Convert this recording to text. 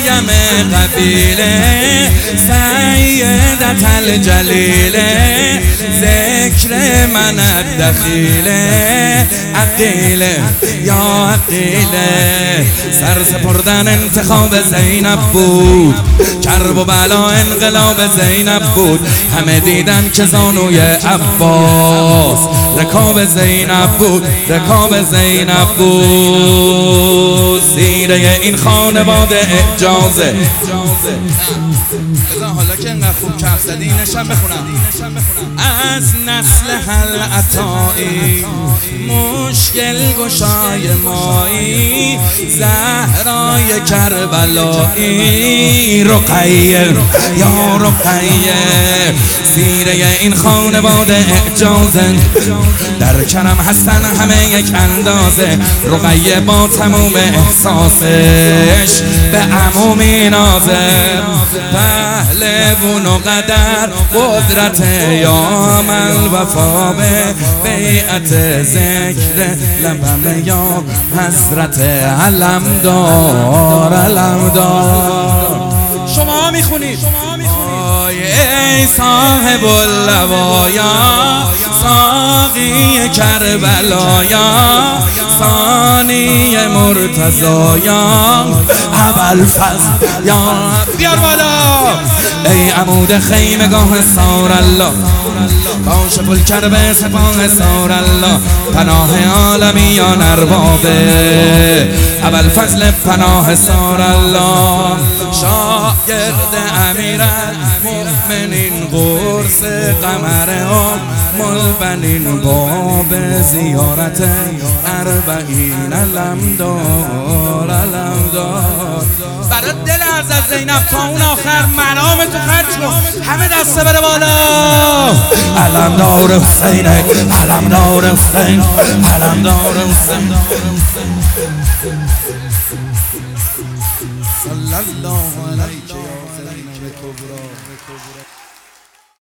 مریم قبیله سیدت الجلیله ذکر من الدخیله عقیله یا عقیله سر سپردن انتخاب زینب بود کرب و بلا انقلاب زینب بود همه دیدن که زانوی عباس رکاب زینب بود رکاب زینب بود سیره این خانواده اعجازه حالا که انقدر خوب کف زدی اینشم بخونم از نسل حل عطایی مشکل گشای مایی زهرای کربلایی رقیه یا رقیه سیره این خانواده اعجازه در کرم هستن همه یک اندازه رقیه با تموم احساسش به عمومی نازه پهلوون و قدر قدرت یا مل وفا به بیعت ذکر لبم یا حضرت علمدار علمدار شما میخونید ای صاحب اللوایا ساقی کربلایا ثانی مرتضایا ابوالفضل یا بیار بالا ای عمود خیمگاه سار الله کاشف الکرب سپاه سار الله پناه عالمیان اربابه ابوالفضل پناه سار الله شاگرد امیرالمؤمنین قرص قمر البنین باب زیارت اربعین علمدار علمدار برای دل حضرت زینب تا اون آخر منام تو خرج کن همه دسته بره بالا علمدار حسین علمدار حسین علمدار حسین صلی الله علیک یا زینب کبرا